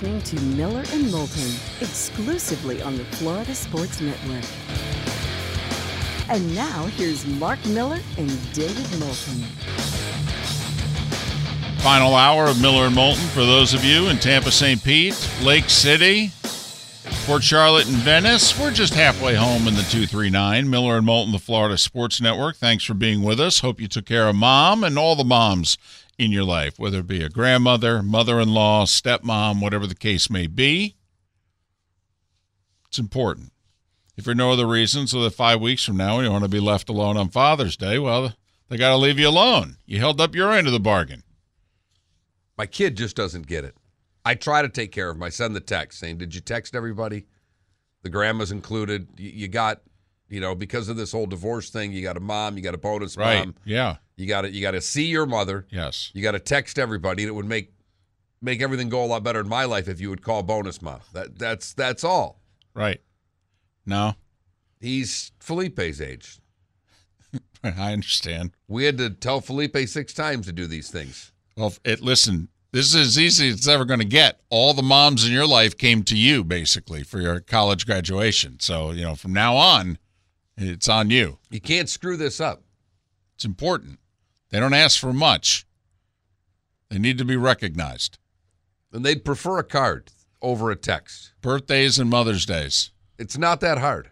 listening to Miller and Moulton, exclusively on the Florida Sports Network. And now, here's Mark Miller and David Moulton. Final hour of Miller and Moulton for those of you in Tampa, St. Pete, Lake City, Port Charlotte, and Venice. We're just halfway home in the 239. Miller and Moulton, the Florida Sports Network. Thanks for being with us. Hope you took care of mom and all the moms in your life, whether it be a grandmother, mother-in-law, stepmom, whatever the case may be. It's important. If for no other reason, so that 5 weeks from now you want to be left alone on Father's Day, well, they got to leave you alone. You held up your end of the bargain. My kid just doesn't get it. I try to take care of him. I send the text saying, did you text everybody? The grandma's included. You got, because of this whole divorce thing, you got a mom, you got a bonus mom. Right, yeah. You got to see your mother. Yes. You got to text everybody, and it would make everything go a lot better in my life if you would call bonus mom. That's all. Right. No. He's Felipe's age. I understand. We had to tell Felipe 6 times to do these things. Well, listen, this is as easy as it's ever going to get. All the moms in your life came to you, basically, for your college graduation. So, from now on, it's on you. You can't screw this up. It's important. They don't ask for much. They need to be recognized. And they'd prefer a card over a text. Birthdays and Mother's Days. It's not that hard.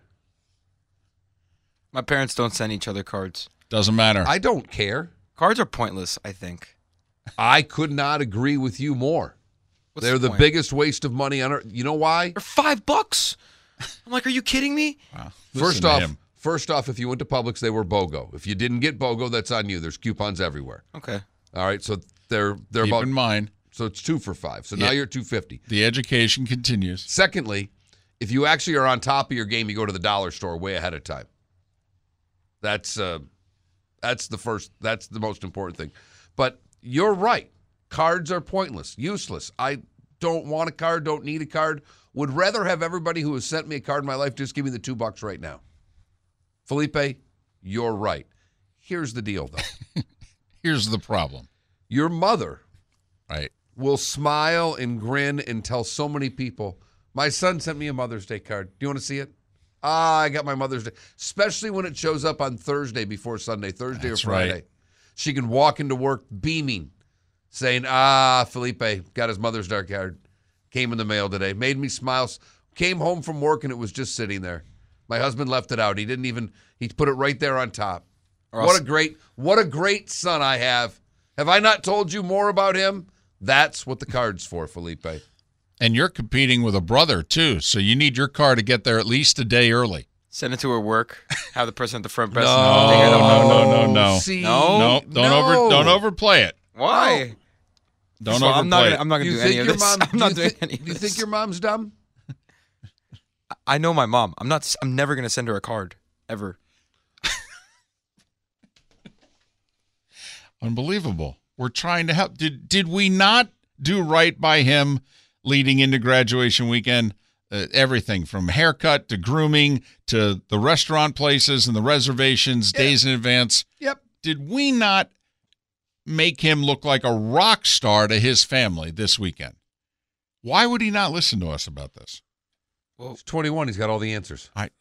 My parents don't send each other cards. Doesn't matter. I don't care. Cards are pointless, I think. I could not agree with you more. They're the biggest waste of money on earth. You know why? They're $5. I'm like, are you kidding me? Wow. First off, if you went to Publix, they were BOGO. If you didn't get BOGO, that's on you. There's coupons everywhere. Okay. All right, so they're Keep about in mind. So it's 2 for $5. So now you're at $2.50. The education continues. Secondly, if you actually are on top of your game, you go to the dollar store way ahead of time. That's the most important thing. But you're right. Cards are pointless, useless. I don't want a card, don't need a card. Would rather have everybody who has sent me a card in my life just give me the $2 right now. Felipe, you're right. Here's the deal, though. Here's the problem. Your mother right. will smile and grin and tell so many people, my son sent me a Mother's Day card. Do you want to see it? I got my Mother's Day. Especially when it shows up on Thursday before Sunday, Thursday That's or Friday. right. She can walk into work beaming, saying, Felipe got his Mother's Day card. Came in the mail today. Made me smile. Came home from work and it was just sitting there. My husband left it out. He put it right there on top. What a great son I have. Have I not told you more about him? That's what the card's for, Felipe. And you're competing with a brother, too, so you need your car to get there at least a day early. Send it to her work. Have the person at the front desk. No. See, no. Don't overplay it. Why? Don't overplay it. I'm not going to do any of this. I'm not doing any of this. Do you think your mom's dumb? I know my mom. I'm never going to send her a card, ever. Unbelievable. We're trying to help. Did we not do right by him leading into graduation weekend? Everything from haircut to grooming to the restaurant places and the reservations days in advance. Yep. Did we not make him look like a rock star to his family this weekend? Why would he not listen to us about this? Well, he's 21. He's got all the answers. But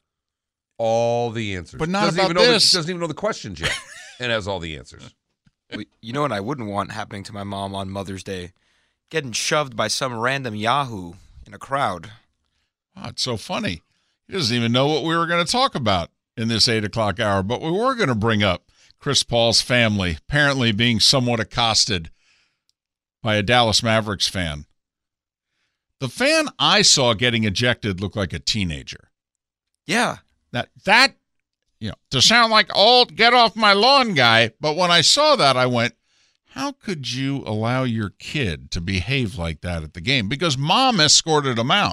not doesn't about this. Doesn't even know the questions yet and has all the answers. You know what I wouldn't want happening to my mom on Mother's Day? Getting shoved by some random Yahoo in a crowd. Oh, it's so funny. He doesn't even know what we were going to talk about in this 8 o'clock hour, but we were going to bring up Chris Paul's family apparently being somewhat accosted by a Dallas Mavericks fan. The fan I saw getting ejected looked like a teenager. Yeah. That to sound like old get off my lawn guy, but when I saw that, I went, how could you allow your kid to behave like that at the game? Because mom escorted him out.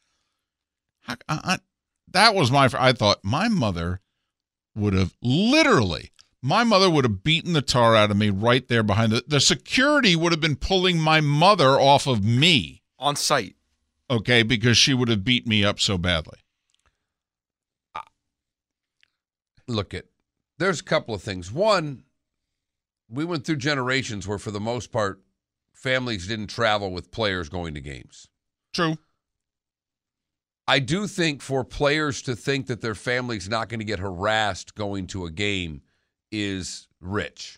That was I thought my mother would have beaten the tar out of me right there behind the security would have been pulling my mother off of me. On site. Okay, because she would have beat me up so badly. There's a couple of things. One, we went through generations where, for the most part, families didn't travel with players going to games. True. I do think for players to think that their family's not going to get harassed going to a game is rich.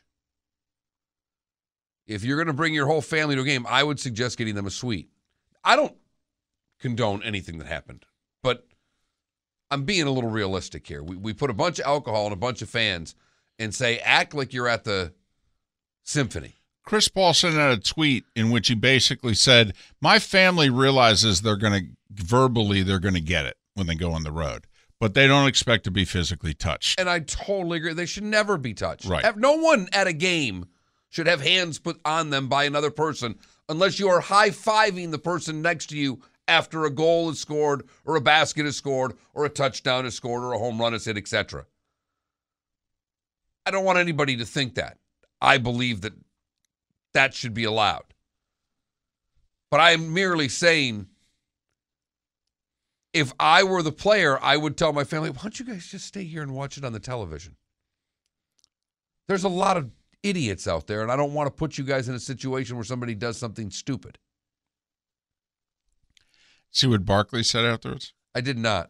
If you're going to bring your whole family to a game, I would suggest getting them a suite. I don't condone anything that happened, but I'm being a little realistic here. We put a bunch of alcohol and a bunch of fans and say, act like you're at the symphony. Chris Paul sent out a tweet in which he basically said, my family realizes they're going to get it when they go on the road, but they don't expect to be physically touched. And I totally agree. They should never be touched. Right. No one at a game should have hands put on them by another person unless you are high-fiving the person next to you after a goal is scored or a basket is scored or a touchdown is scored or a home run is hit, etc. I don't want anybody to think that. I believe that should be allowed. But I'm merely saying, if I were the player, I would tell my family, why don't you guys just stay here and watch it on the television? There's a lot of idiots out there, and I don't want to put you guys in a situation where somebody does something stupid. See what Barkley said afterwards? I did not.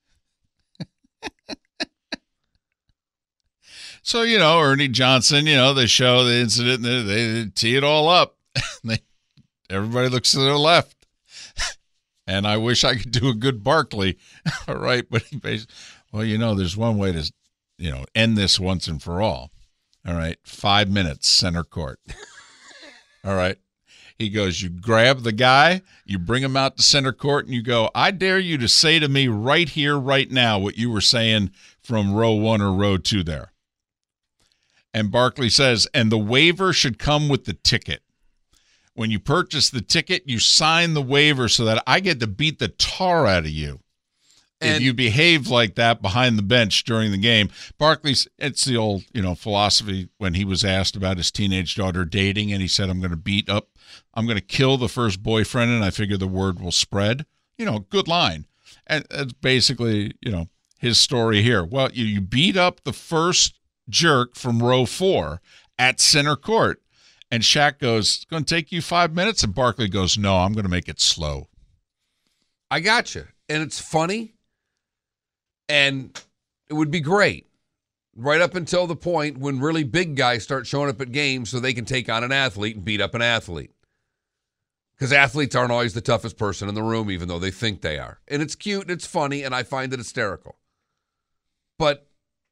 So, Ernie Johnson, they show the incident, and they tee it all up. Everybody looks to their left. And I wish I could do a good Barkley. All right, but there's one way to, end this once and for all. All right, 5 minutes, center court. All right. He goes, you grab the guy, you bring him out to center court, and you go, I dare you to say to me right here, right now, what you were saying from row 1 or row 2 there. And Barkley says, and the waiver should come with the ticket. When you purchase the ticket, you sign the waiver so that I get to beat the tar out of you. And if you behave like that behind the bench during the game. Barkley's, it's the old, philosophy when he was asked about his teenage daughter dating, and he said, I'm going to kill the first boyfriend, and I figure the word will spread. Good line. And that's basically, his story here. Well, you beat up the first jerk from row 4 at center court. And Shaq goes, it's going to take you 5 minutes. And Barkley goes, no, I'm going to make it slow. I got you. And it's funny. And it would be great right up until the point when really big guys start showing up at games so they can take on an athlete and beat up an athlete. Because athletes aren't always the toughest person in the room, even though they think they are. And it's cute and it's funny, and I find it hysterical. But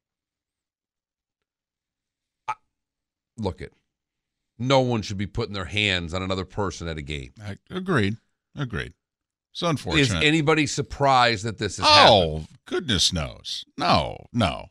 look, no one should be putting their hands on another person at a game. Agreed. It's unfortunate. Is anybody surprised that this has happened? Oh, goodness knows. No.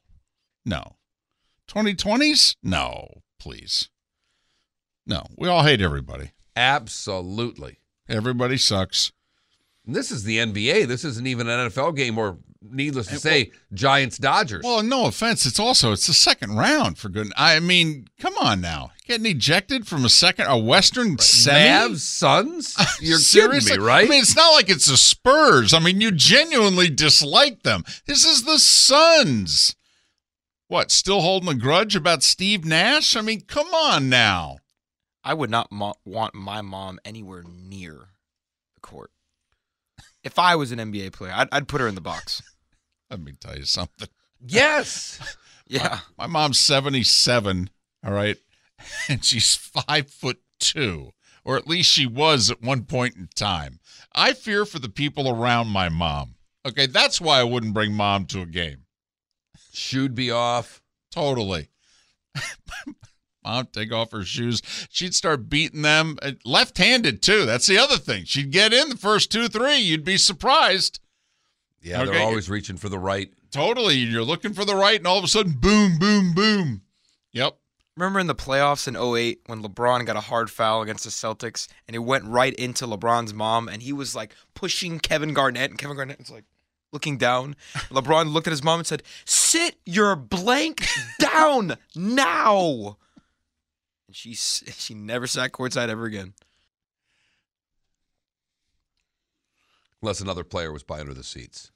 2020s? No, please. No, we all hate everybody. Absolutely. Everybody sucks. And this is the NBA. This isn't even an NFL game, or needless to say, Giants-Dodgers. Well, no offense. It's the second round, for goodness. I mean, come on now. Getting ejected from a Western semi? Mavs, Suns? You're Seriously? kidding me, right? I mean, it's not like it's the Spurs. I mean, you genuinely dislike them. This is the Suns. What, still holding a grudge about Steve Nash? I mean, come on now. I would not want my mom anywhere near the court. If I was an NBA player, I'd put her in the box. Let me tell you something. Yes. Yeah. My mom's 77, all right? And she's 5'2", or at least she was at one point in time. I fear for the people around my mom. Okay, that's why I wouldn't bring mom to a game. Should be off. Totally. Mom, take off her shoes. She'd start beating them left-handed, too. That's the other thing. She'd get in the first 2-3. You'd be surprised. Yeah, okay. They're always reaching for the right. Totally. You're looking for the right, and all of a sudden, boom, boom, boom. Yep. Remember in the playoffs in 2008 when LeBron got a hard foul against the Celtics, and it went right into LeBron's mom, and he was, like, pushing Kevin Garnett, and Kevin Garnett was, like, looking down. LeBron looked at his mom and said, "Sit your blank down now." And she never sat courtside ever again. Unless another player was by under the seats.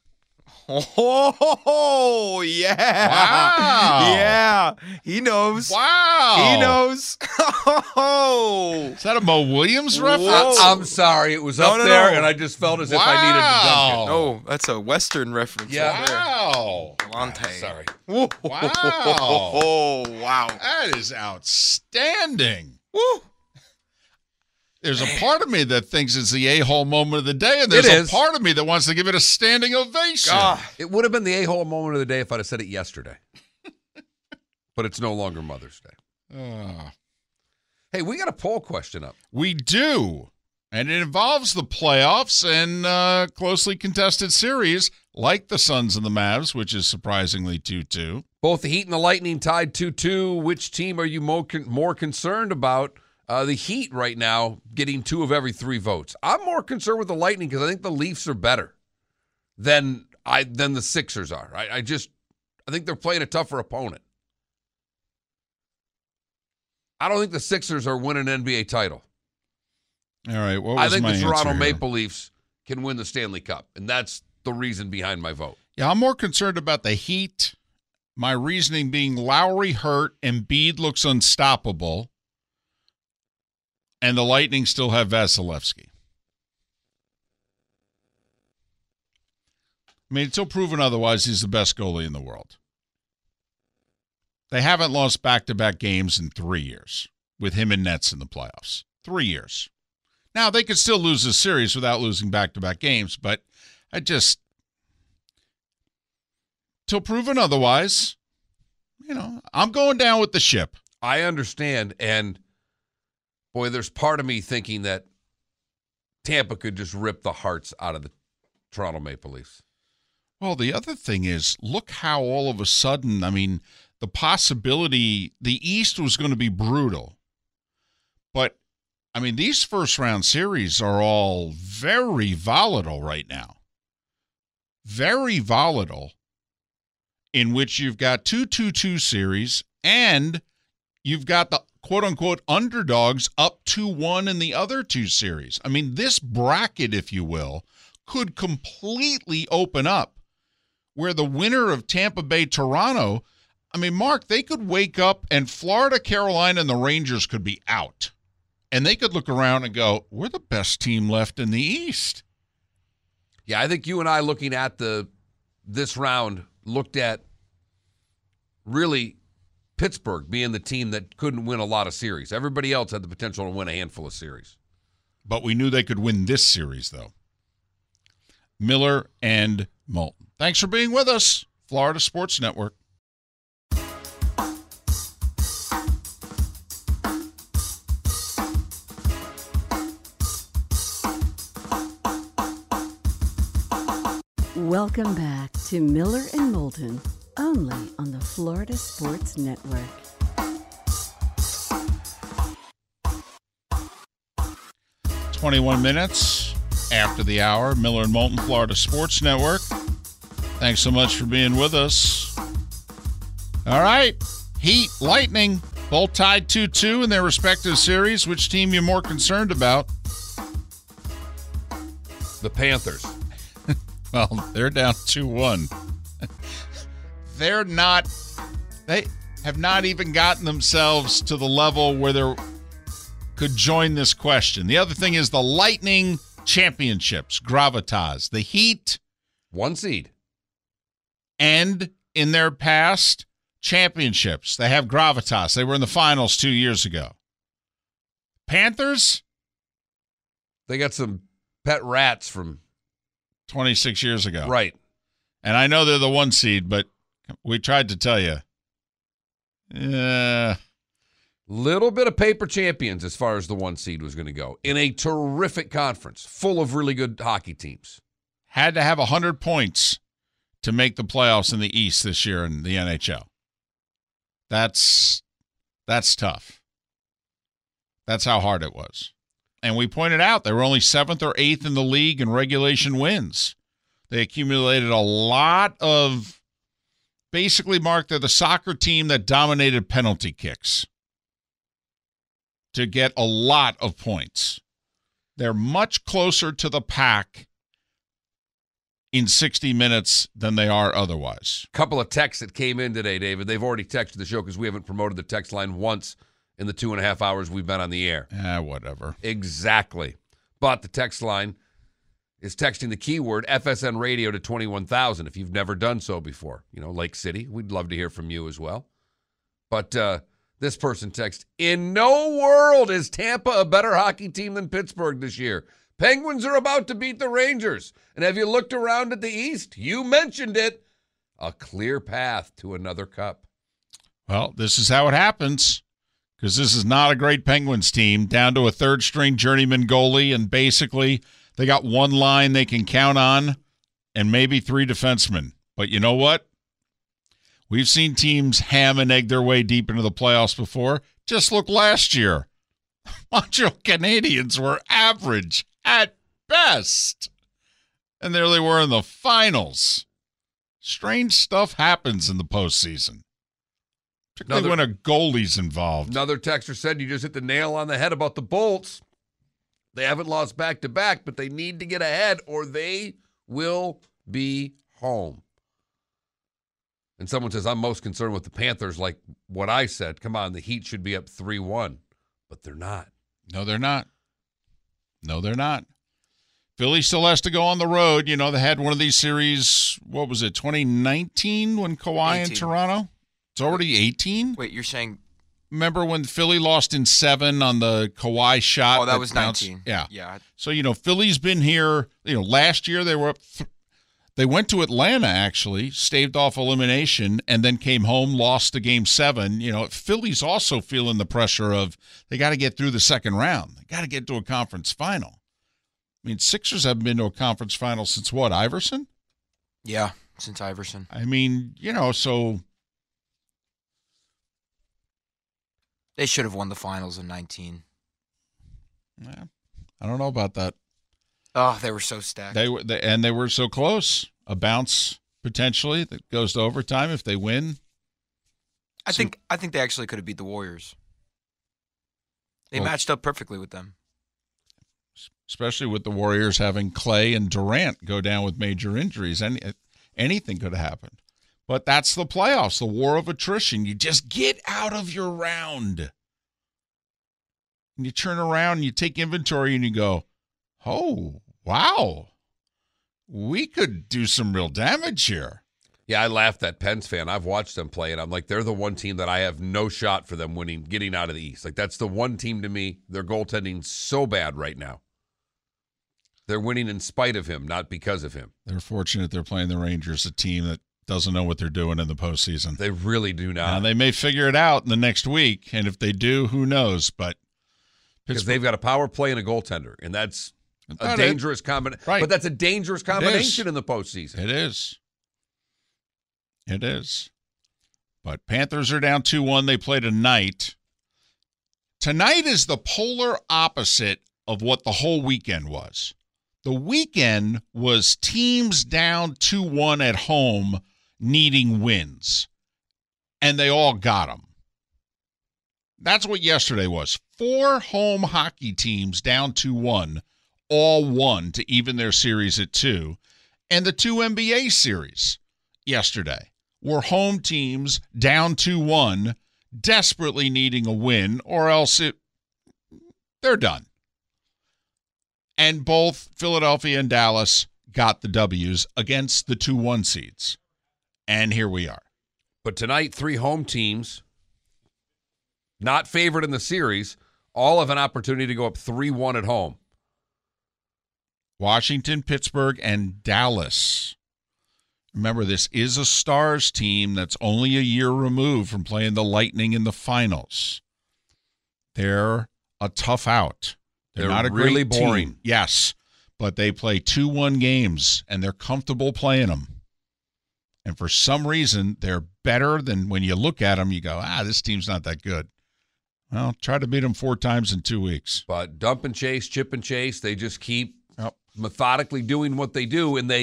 Oh, yeah. Wow. Yeah. He knows. Wow. He knows. Is that a Mo Williams reference? Whoa. I'm sorry. It was No, up no, there, no. and I just felt as if I needed to dunk it. Oh, that's a Western reference. Yeah. Right there. Wow. Galante. Sorry. Woo. Wow. Oh, wow. That is outstanding. Woo. There's a part of me that thinks it's the a-hole moment of the day, and there's It a is. part of me that wants to give it a standing ovation. Ah. It would have been the a-hole moment of the day if I'd have said it yesterday. But it's no longer Mother's Day. Hey, we got a poll question up. We do, and it involves the playoffs and closely contested series like the Suns and the Mavs, which is surprisingly 2-2. Both the Heat and the Lightning tied 2-2. Which team are you more concerned about? The Heat right now getting 2 of every 3 votes. I'm more concerned with the Lightning because I think the Leafs are better than the Sixers are. I think they're playing a tougher opponent. I don't think the Sixers are winning an NBA title. All right, what I was think my the Toronto answer here? Maple Leafs can win the Stanley Cup, and that's the reason behind my vote. Yeah, I'm more concerned about the Heat. My reasoning being Lowry hurt, Embiid looks unstoppable, and the Lightning still have Vasilevsky. I mean, until proven otherwise, he's the best goalie in the world. They haven't lost back-to-back games in 3 years with him and Nets in the playoffs. 3 years. Now, they could still lose this series without losing back-to-back games, but till proven otherwise, I'm going down with the ship. I understand, and boy, there's part of me thinking that Tampa could just rip the hearts out of the Toronto Maple Leafs. Well, the other thing is, look how all of a sudden, the possibility, the East was going to be brutal. But, these first-round series are all very volatile right now. Very volatile, in which you've got 2-2-2 series, and you've got the quote-unquote underdogs up 2-1 in the other 2 series. This bracket, if you will, could completely open up where the winner of Tampa Bay, Toronto, Mark, they could wake up and Florida, Carolina, and the Rangers could be out. And they could look around and go, we're the best team left in the East. Yeah, I think you and I looking at this round looked at really Pittsburgh being the team that couldn't win a lot of series. Everybody else had the potential to win a handful of series. But we knew they could win this series, though. Miller and Moulton. Thanks for being with us, Florida Sports Network. Welcome back to Miller and Moulton, only on the Florida Sports Network. "21 after the hour, Miller and Moulton, Florida Sports Network. Thanks so much for being with us. All right, Heat, Lightning, both tied 2-2 in their respective series. Which team you more concerned about? The Panthers. Well, they're down 2-1. They have not even gotten themselves to the level where they could join this question. The other thing is the Lightning championships, gravitas. The Heat, 1 seed. and in their past championships, they have gravitas. They were in the finals 2 years ago. Panthers, They got some pet rats from 26 years ago. right. And I know they're the 1 seed, but we tried to tell you. Little bit of paper champions as far as the 1 seed was going to go in a terrific conference full of really good hockey teams. Had to have 100 points to make the playoffs in the East this year in the NHL. That's tough. That's how hard it was. And we pointed out they were only 7th or 8th in the league in regulation wins. They accumulated a lot of, basically, Mark, they're the soccer team that dominated penalty kicks to get a lot of points. They're much closer to the pack in 60 minutes than they are otherwise. Couple of texts that came in today, David. They've already texted the show because we haven't promoted the text line once in the 2.5 hours we've been on the air. Whatever. Exactly. But the text line is texting the keyword FSN Radio to 21,000 if you've never done so before. Lake City, we'd love to hear from you as well. But this person texts, in no world is Tampa a better hockey team than Pittsburgh this year. Penguins are about to beat the Rangers. And have you looked around at the East? You mentioned it. A clear path to another cup. Well, this is how it happens, because this is not a great Penguins team, down to a third-string journeyman goalie, and basically they got one line they can count on and maybe 3 defensemen. But you know what? We've seen teams ham and egg their way deep into the playoffs before. Just look last year. Montreal Canadiens were average at best. And there they were in the finals. Strange stuff happens in the postseason, particularly when a goalie's involved. Another texter said you just hit the nail on the head about the Bolts. They haven't lost back-to-back, but they need to get ahead or they will be home. And someone says, I'm most concerned with the Panthers, like what I said. Come on, the Heat should be up 3-1. But they're not. No, they're not. No, they're not. Philly still has to go on the road. They had one of these series, what was it, 2019 when Kawhi 18. in Toronto? It's already 18? Wait, you're saying? Remember when Philly lost in 7 on the Kawhi shot? Oh, that was bounced? 19. Yeah. Yeah. So, Philly's been here. Last year they were up. They went to Atlanta, actually, staved off elimination, and then came home, lost to Game 7. Philly's also feeling the pressure of they got to get through the second round. They got to get to a conference final. I mean, Sixers haven't been to a conference final since what, Iverson? Yeah, since Iverson. I mean, so. They should have won the finals in 19. Yeah, I don't know about that. Oh, they were so stacked. They were so close. A bounce potentially that goes to overtime if they win. I think they actually could have beat the Warriors. They matched up perfectly with them. Especially with the Warriors having Clay and Durant go down with major injuries. Anything could have happened. But that's the playoffs, the war of attrition. You just get out of your round. And you turn around and you take inventory and you go, oh, wow. We could do some real damage here. Yeah, I laughed at Pens fan. I've watched them play, and I'm like, they're the one team that I have no shot for them winning, getting out of the East. Like, that's the one team to me. Their goaltending's so bad right now. They're winning in spite of him, not because of him. They're fortunate they're playing the Rangers, a team that doesn't know what they're doing in the postseason. They really do not. Now, they may figure it out in the next week, and if they do, who knows? But because they've got a power play and a goaltender, and that's a dangerous combination. Right. But that's a dangerous combination in the postseason. It is. It is. But Panthers are down 2-1. They play tonight. Tonight is the polar opposite of what the whole weekend was. The weekend was teams down 2-1 at home needing wins, and they all got them. That's what yesterday was. 4 home hockey teams down 2-1, all won to even their series at 2. And the 2 NBA series yesterday were home teams down 2-1, desperately needing a win, or else they're done. And both Philadelphia and Dallas got the W's against the 2-1 seeds. And here we are. But tonight, 3 home teams, not favored in the series, all have an opportunity to go up 3-1 at home. Washington, Pittsburgh, and Dallas. Remember, this is a Stars team that's only a year removed from playing the Lightning in the finals. They're a tough out. They're not a really great boring team. Yes, but they play 2-1 games, and they're comfortable playing them. And for some reason, they're better than when you look at them, you go, this team's not that good. Well, try to beat them 4 times in 2 weeks. But dump and chase, chip and chase, they just keep methodically doing what they do, and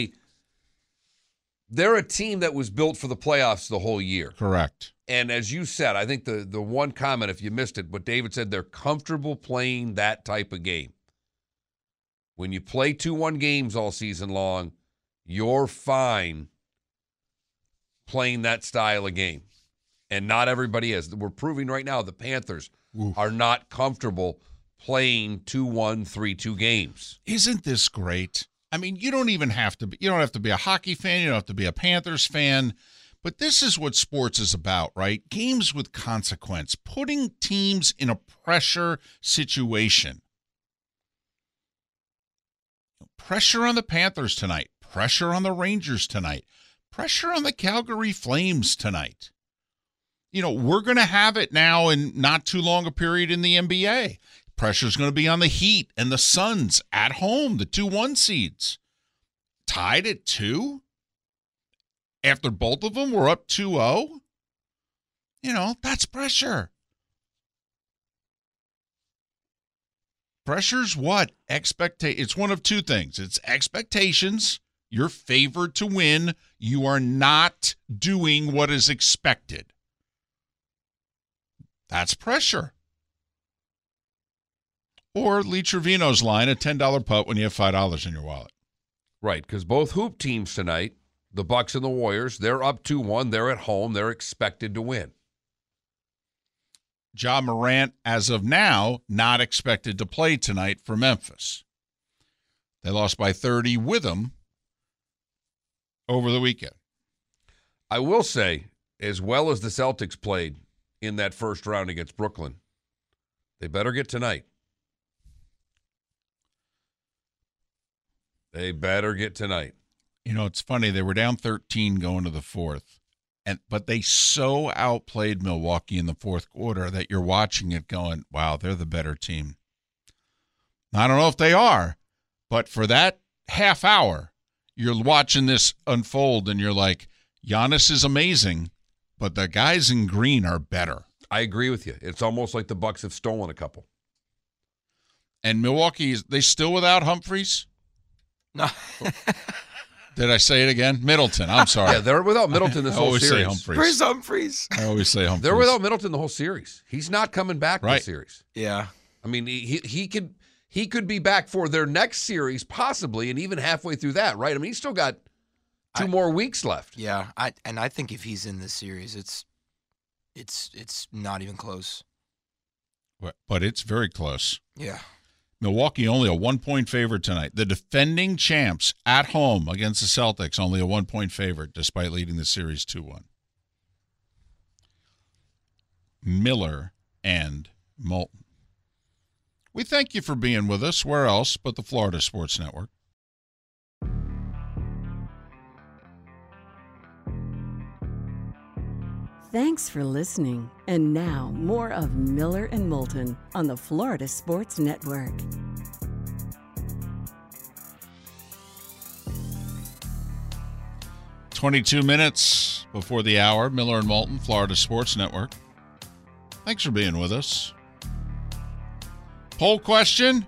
they're a team that was built for the playoffs the whole year. Correct. And as you said, I think the one comment, if you missed it, but David said they're comfortable playing that type of game. When you play 2-1 games all season long, you're fine playing that style of game. And not everybody is. We're proving right now the Panthers are not comfortable playing 2-1, 3-2 games. Isn't this great? I mean, you don't have to be a hockey fan, you don't have to be a Panthers fan, but this is what sports is about, right? Games with consequence, putting teams in a pressure situation. Pressure on the Panthers tonight, pressure on the Rangers tonight, pressure on the Calgary Flames tonight. We're going to have it now in not too long a period in the NBA. Pressure's going to be on the Heat and the Suns at home, the 2-1 seeds. Tied at 2? After both of them were up 2-0? That's pressure. Pressure's what? It's one of two things. It's expectations. You're favored to win. You are not doing what is expected. That's pressure. Or Lee Trevino's line, a $10 putt when you have $5 in your wallet. Right, because both hoop teams tonight, the Bucks and the Warriors, they're up 2-1. They're at home. They're expected to win. Ja Morant, as of now, not expected to play tonight for Memphis. They lost by 30 with him over the weekend. I will say, as well as the Celtics played in that first round against Brooklyn, they better get tonight. They better get tonight. It's funny. They were down 13 going to the fourth, but they so outplayed Milwaukee in the fourth quarter that you're watching it going, wow, they're the better team. I don't know if they are, but for that half hour, you're watching this unfold, and you're like, Giannis is amazing, but the guys in green are better. I agree with you. It's almost like the Bucks have stolen a couple. And Milwaukee, they still without Humphries? No. Did I say it again? Middleton. I'm sorry. Yeah, they're without Middleton this whole series. I always say Humphries. Humphries. I always say Humphries. They're without Middleton the whole series. He's not coming back this series. Yeah. I mean, he could be back for their next series possibly, and even halfway through that, right? I mean, he's still got two more weeks left. Yeah, I think if he's in this series, it's not even close. But it's very close. Yeah. Milwaukee only a 1-point favorite tonight. The defending champs at home against the Celtics, only a 1-point favorite, despite leading the series 2-1. Miller and Moulton. We thank you for being with us. Where else but the Florida Sports Network? Thanks for listening. And now, more of Miller and Moulton on the Florida Sports Network. "22 minutes before the hour, Miller and Moulton, Florida Sports Network. Thanks for being with us. Poll question.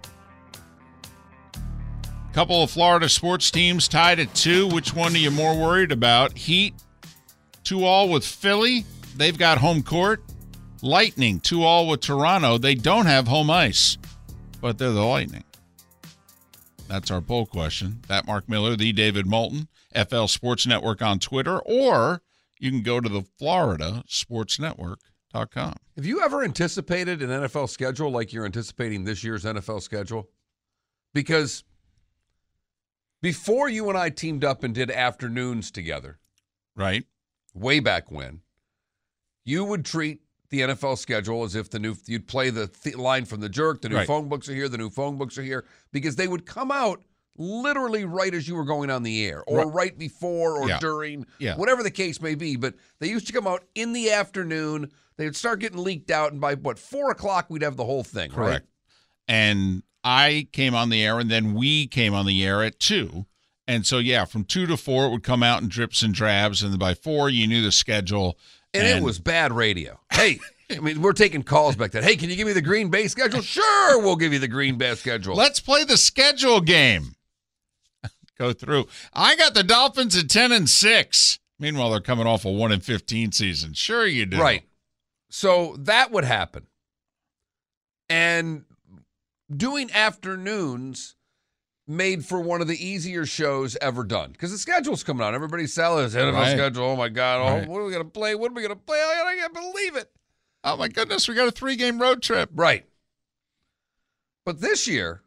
Couple of Florida sports teams tied at 2. Which one are you more worried about? Heat, 2-2 with Philly. They've got home court. Lightning, 2-2 with Toronto. They don't have home ice, but they're the Lightning. That's our poll question. That Mark Miller, the David Moulton, FL Sports Network on Twitter, or you can go to the FloridaSportsNetwork.com. Have you ever anticipated an NFL schedule like you're anticipating this year's NFL schedule? Because before you and I teamed up and did afternoons together, right, way back when, you would treat the NFL schedule as if you'd play the line from the jerk, the new phone books are here, the new phone books are here, because they would come out literally right as you were going on the air, or right before, or during, whatever the case may be. But they used to come out in the afternoon. They would start getting leaked out, and by, 4 o'clock, we'd have the whole thing, correct. Right? And I came on the air, and then we came on the air at 2. And so, from 2 to 4, it would come out in drips and drabs, and then by 4, you knew the schedule. And it was bad radio. Hey, I mean, we're taking calls back then. Hey, can you give me the Green Bay schedule? Sure, we'll give you the Green Bay schedule. Let's play the schedule game. Go through. I got the Dolphins at 10-6. Meanwhile, they're coming off a 1-15 season. Sure you do. Right. So that would happen. And doing afternoons made for one of the easier shows ever done. Because the schedule's coming out. Everybody's selling this NFL Right. schedule. Oh, my God. Right. What are we going to play? What are we going to play? I can't believe it. Oh, my goodness. We got a 3-game road trip. Right. But this year,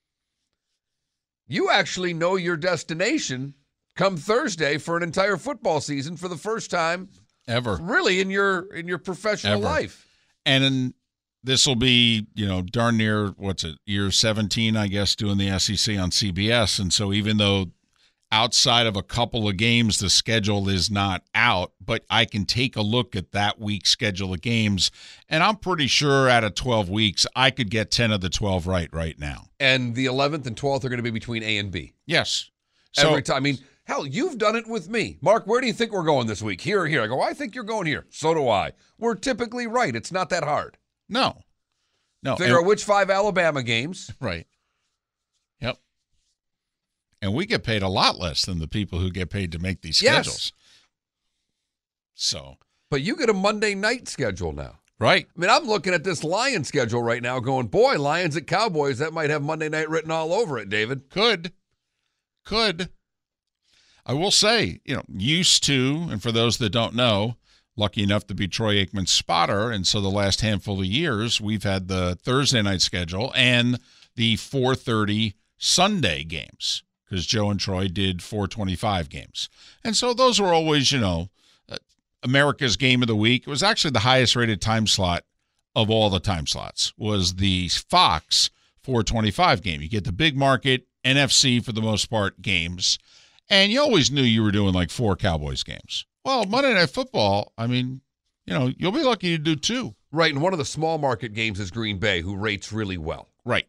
you actually know your destination come Thursday for an entire football season for the first time Ever. really in your professional Ever. life. And this will be, darn near, year 17, I guess, doing the SEC on CBS. And so even though outside of a couple of games, the schedule is not out, but I can take a look at that week's schedule of games. And I'm pretty sure out of 12 weeks, I could get 10 of the 12 right now. And the 11th and 12th are going to be between A and B. Yes. Every time. I mean, hell, you've done it with me. Mark, where do you think we're going this week? Here or here? I go, I think you're going here. So do I. We're typically right. It's not that hard. No. Figure out which 5 Alabama games. Right. Yep. And we get paid a lot less than the people who get paid to make these Yes. schedules. So. But you get a Monday night schedule now. Right. I mean, I'm looking at this Lions schedule right now going, boy, Lions at Cowboys, that might have Monday night written all over it, David. Could. I will say, used to, and for those that don't know, lucky enough to be Troy Aikman's spotter, and so the last handful of years, we've had the Thursday night schedule and the 4:30 Sunday games, because Joe and Troy did 4:25 games. And so those were always, America's game of the week. It was actually the highest rated time slot of all the time slots, was the Fox 4:25 game. You get the big market, NFC for the most part games, and you always knew you were doing like 4 Cowboys games. Well, Monday Night Football, I mean, you'll be lucky to do 2. Right, and one of the small market games is Green Bay, who rates really well. Right.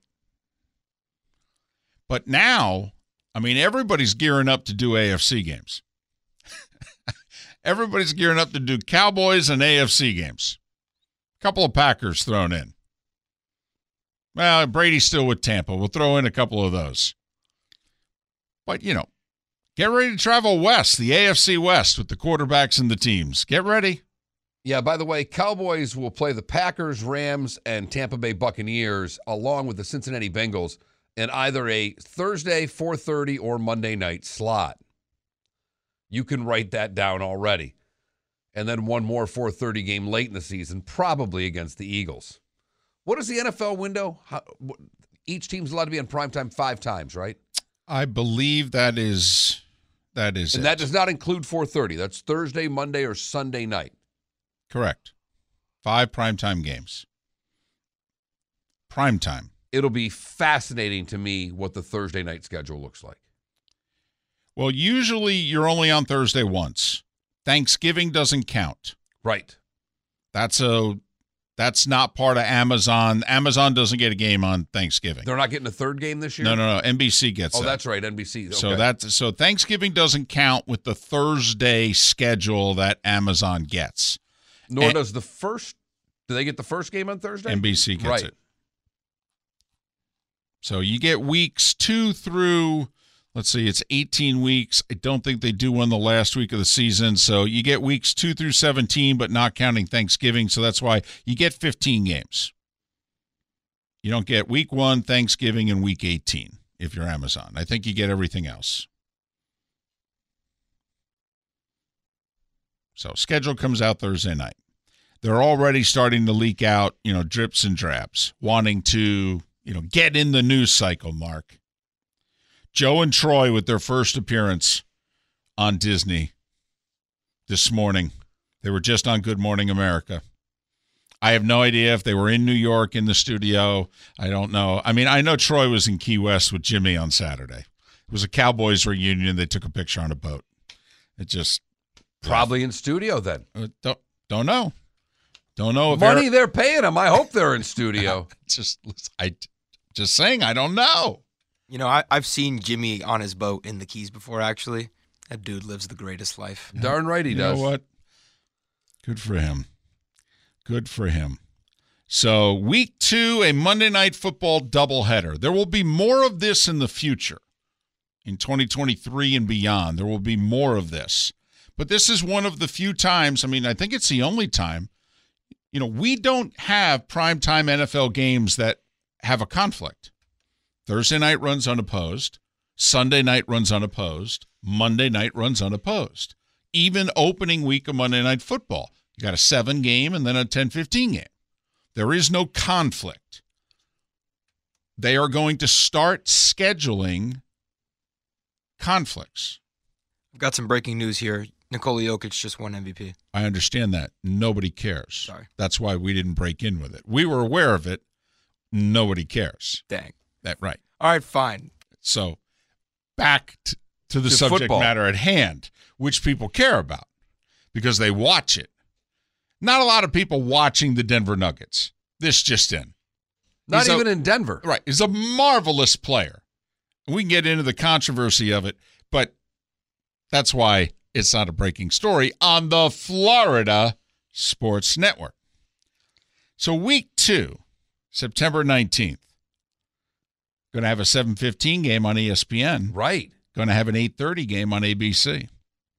But now, I mean, everybody's gearing up to do AFC games. Everybody's gearing up to do Cowboys and AFC games. A couple of Packers thrown in. Well, Brady's still with Tampa. We'll throw in a couple of those. But, get ready to travel west, the AFC West, with the quarterbacks and the teams. Get ready. Yeah, by the way, Cowboys will play the Packers, Rams, and Tampa Bay Buccaneers along with the Cincinnati Bengals in either a Thursday, 4:30, or Monday night slot. You can write that down already. And then one more 4:30 game late in the season, probably against the Eagles. What is the NFL window? Each team's allowed to be on primetime 5 times, right? I believe that is And it. that does not include 4:30. That's Thursday, Monday, or Sunday night. Correct. 5 primetime games. Primetime. It'll be fascinating to me what the Thursday night schedule looks like. Well, usually you're only on Thursday once. Thanksgiving doesn't count. Right. That's not part of Amazon. Amazon doesn't get a game on Thanksgiving. They're not getting a third game this year? No. NBC gets Oh, that. that's right, NBC. Okay. So Thanksgiving doesn't count with the Thursday schedule that Amazon gets. Nor does the first. Do they get the first game on Thursday? NBC gets Right. it. So you get weeks 2 through, let's see, it's 18 weeks. I don't think they do one the last week of the season. So you get weeks 2 through 17, but not counting Thanksgiving. So that's why you get 15 games. You don't get week 1, Thanksgiving, and week 18 if you're Amazon. I think you get everything else. So schedule comes out Thursday night. They're already starting to leak out, drips and drabs, wanting to, get in the news cycle, Mark. Joe and Troy with their first appearance on Disney this morning. They were just on Good Morning America. I have no idea if they were in New York in the studio. I don't know. I mean, I know Troy was in Key West with Jimmy on Saturday. It was a Cowboys reunion. They took a picture on a boat. It just Probably in studio then. don't know. Don't know if Money they're paying them. I hope they're in studio. just saying. I don't know. I've seen Jimmy on his boat in the Keys before, actually. That dude lives the greatest life. Darn right he does. You know what? Good for him. Good for him. So week 2, a Monday Night Football doubleheader. There will be more of this in the future. In 2023 and beyond, there will be more of this. But this is one of the few times, I think it's the only time, we don't have primetime NFL games that have a conflict. Thursday night runs unopposed. Sunday night runs unopposed. Monday night runs unopposed. Even opening week of Monday Night Football. You got a 7 game and then a 10-15 game. There is no conflict. They are going to start scheduling conflicts. I've got some breaking news here. Nikola Jokic just won MVP. I understand that. Nobody cares. Sorry. That's why we didn't break in with it. We were aware of it. Nobody cares. Dang. Right. All right, fine. So back to the subject football. matter at hand, which people care about because they watch it. Not a lot of people watching the Denver Nuggets. This just in. Not even in Denver. Right. He's a marvelous player. We can get into the controversy of it, but that's why it's not a breaking story on the Florida Sports Network. So week 2, September 19th, going to have a 7:15 game on ESPN. Right. Going to have an 8:30 game on ABC.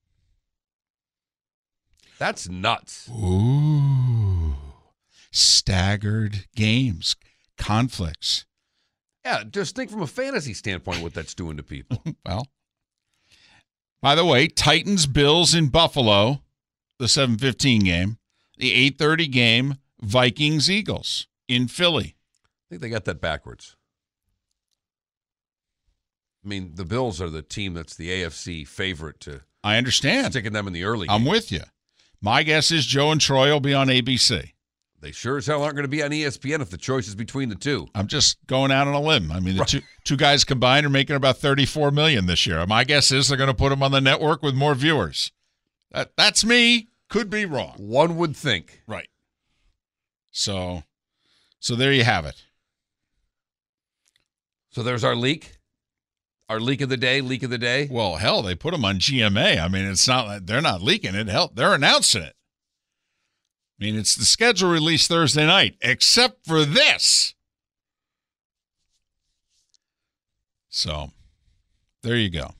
That's nuts. Ooh. Staggered games, conflicts. Yeah, just think from a fantasy standpoint what that's doing to people. Well, by the way, Titans, Bills in Buffalo, the 7:15 game. The 8:30 game, Vikings, Eagles in Philly. I think they got that backwards. I mean, the Bills are the team that's the AFC favorite to I understand. sticking them in the early I'm game. with you. My guess is Joe and Troy will be on ABC. They sure as hell aren't going to be on ESPN if the choice is between the two. I'm just going out on a limb. I mean, the two guys combined are making about $34 million this year. My guess is they're going to put them on the network with more viewers. That's me. Could be wrong. One would think. Right. So there you have it. So there's our leak. Our leak of the day. Well, hell, they put them on GMA. I mean, it's not like they're not leaking it. Hell, they're announcing it. I mean, it's the schedule released Thursday night, except for this. So, there you go.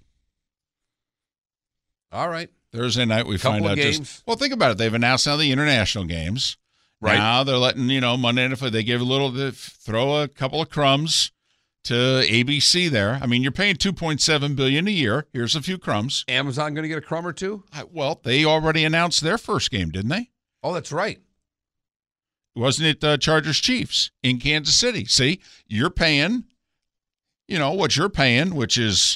All right. Thursday night, we Couple find of out games. well, think about it. They've announced now the international games. Right. Now they're letting, Monday Night Football, they give they throw a couple of crumbs to ABC there. I mean, you're paying $2.7 billion a year. Here's a few crumbs. Amazon going to get a crumb or two? Well, they already announced their first game, didn't they? Oh, that's right. Wasn't it Chargers-Chiefs in Kansas City? See, you're paying, what you're paying, which is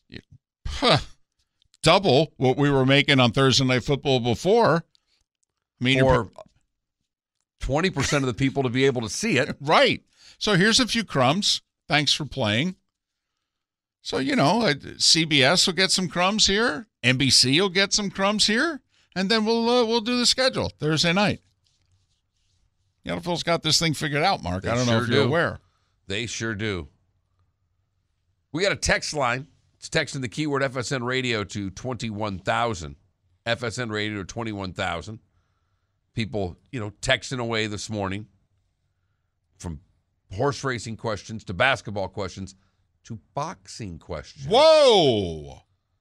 double what we were making on Thursday Night Football before. I mean, For 20% of the people to be able to see it. right. So here's a few crumbs. Thanks for playing. So, CBS will get some crumbs here. NBC will get some crumbs here. And then we'll do the schedule Thursday night. The NFL's got this thing figured out, Mark. They I don't know sure if you're do. aware. They sure do. We got a text line. It's texting the keyword FSN Radio to 21,000. FSN Radio to 21,000. People, texting away this morning from horse racing questions to basketball questions to boxing questions. Whoa!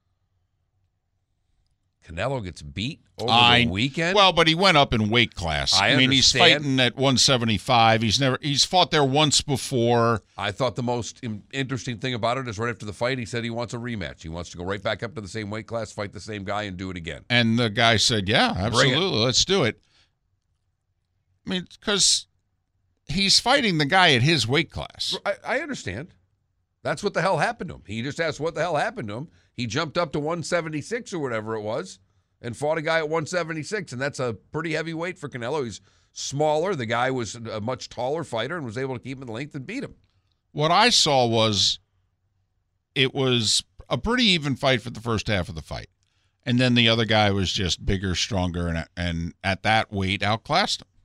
Canelo gets beat over the weekend? Well, but he went up in weight class. I mean, he's understand. fighting at 175. He's fought there once before. I thought the most interesting thing about it is right after the fight, he said he wants a rematch. He wants to go right back up to the same weight class, fight the same guy, and do it again. And the guy said, yeah, absolutely, let's do it. I mean, because he's fighting the guy at his weight class. I understand. That's what the hell happened to him. He just asked what the hell happened to him. He jumped up to 176 or whatever it was and fought a guy at 176, and that's a pretty heavy weight for Canelo. He's smaller. The guy was a much taller fighter and was able to keep him in the length and beat him. What I saw was it was a pretty even fight for the first half of the fight. And then the other guy was just bigger, stronger, and at that weight outclassed him.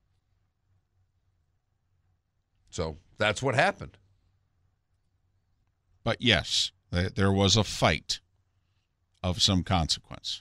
So that's what happened. But yes, there was a fight of some consequence.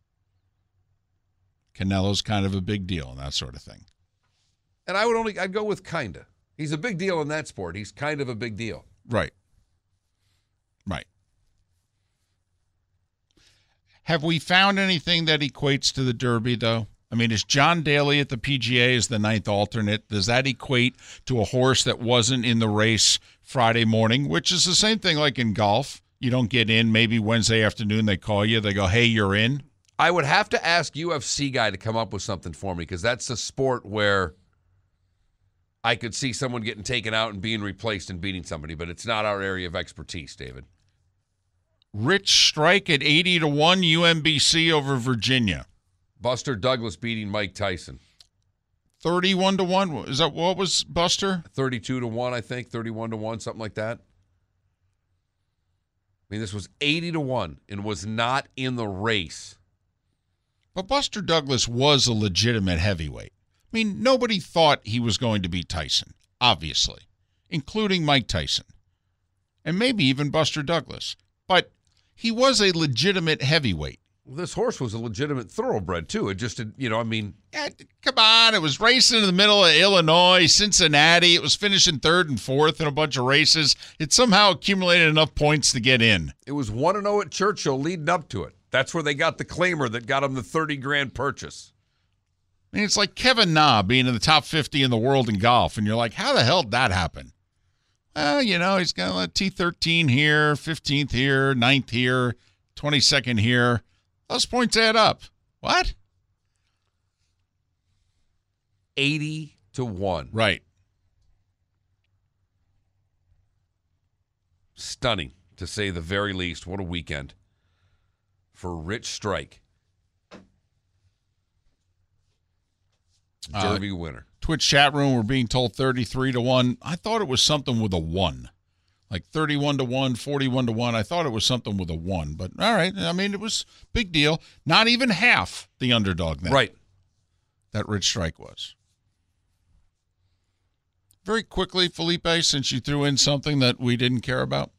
Canelo's kind of a big deal and that sort of thing. And I'd go with kinda. He's a big deal in that sport. He's kind of a big deal. Right. Right. Have we found anything that equates to the Derby, though? I mean, is John Daly at the PGA as the 9th alternate? Does that equate to a horse that wasn't in the race Friday morning, which is the same thing like in golf? You don't get in. Maybe Wednesday afternoon they call you. They go, hey, you're in. I would have to ask UFC guy to come up with something for me because that's a sport where I could see someone getting taken out and being replaced and beating somebody, but it's not our area of expertise, David. Rich Strike at 80-1 UMBC over Virginia. Buster Douglas beating Mike Tyson. 31-1. Is that what was Buster? 32-1, I think. 31-1, something like that. I mean, this was 80-1 and was not in the race. But Buster Douglas was a legitimate heavyweight. I mean, nobody thought he was going to beat Tyson, obviously, including Mike Tyson, and maybe even Buster Douglas. But he was a legitimate heavyweight. Well, this horse was a legitimate thoroughbred, too. It just, Yeah, come on. It was racing in the middle of Illinois, Cincinnati. It was finishing 3rd and 4th in a bunch of races. It somehow accumulated enough points to get in. It was 1-0 at Churchill leading up to it. That's where they got the claimer that got him the $30,000 purchase. I mean, it's like Kevin Na being in the top 50 in the world in golf, and you're like, how the hell did that happen? Well, he's got a T13 here, 15th here, 9th here, 22nd here. Those points add up. What? 80-1. Right. Stunning, to say the very least. What a weekend for Rich Strike. Derby winner. Twitch chat room, we're being told 33-1. I thought it was something with a 1. Like 31-1, 41-1. I thought it was something with a 1. But all right. I mean, it was a big deal. Not even half the underdog then. Right. That Rich Strike was. Very quickly, Felipe, since you threw in something that we didn't care about.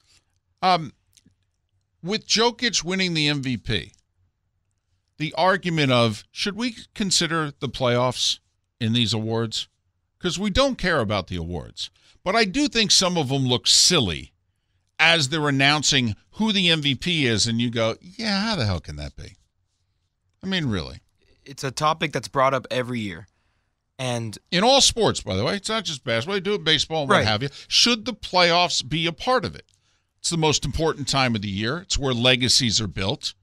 With Jokic winning the MVP, the argument of, should we consider the playoffs in these awards? Because we don't care about the awards. But I do think some of them look silly as they're announcing who the MVP is, and you go, yeah, how the hell can that be? I mean, really. It's a topic that's brought up every year. And in all sports, by the way, it's not just basketball. They do it baseball and what have you. Should the playoffs be a part of it? It's the most important time of the year. It's where legacies are built.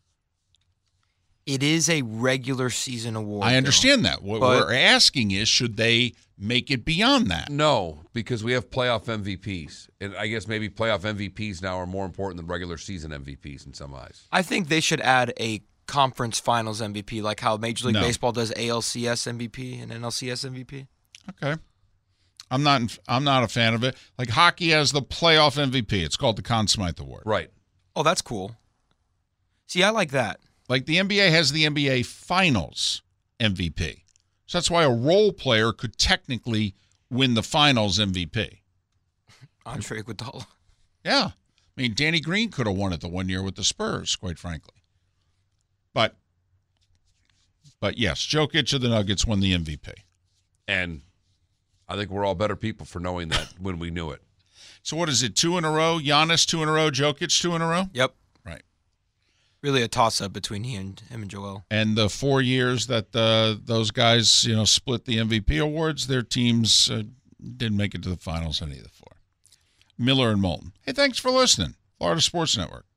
It is a regular season award. I understand that. What we're asking is, should they make it beyond that? No, because we have playoff MVPs. And I guess maybe playoff MVPs now are more important than regular season MVPs in some eyes. I think they should add a conference finals MVP, like how Major League Baseball does ALCS MVP and NLCS MVP. Okay. I'm not a fan of it. Like hockey has the playoff MVP. It's called the Conn Smythe Award. Right. Oh, that's cool. See, I like that. Like the NBA has the NBA Finals MVP. So that's why a role player could technically win the Finals MVP. Andre Iguodala. Yeah. I mean, Danny Green could have won it the one year with the Spurs, quite frankly. But yes, Jokic of the Nuggets won the MVP. And I think we're all better people for knowing that when we knew it. So what is it, 2 in a row? Giannis 2 in a row, Jokic 2 in a row? Yep. Right. Really a toss-up between him and Joel. And the 4 years that those guys, split the MVP awards, their teams didn't make it to the finals any of the 4. Miller and Moulton. Hey, thanks for listening. Florida Sports Network.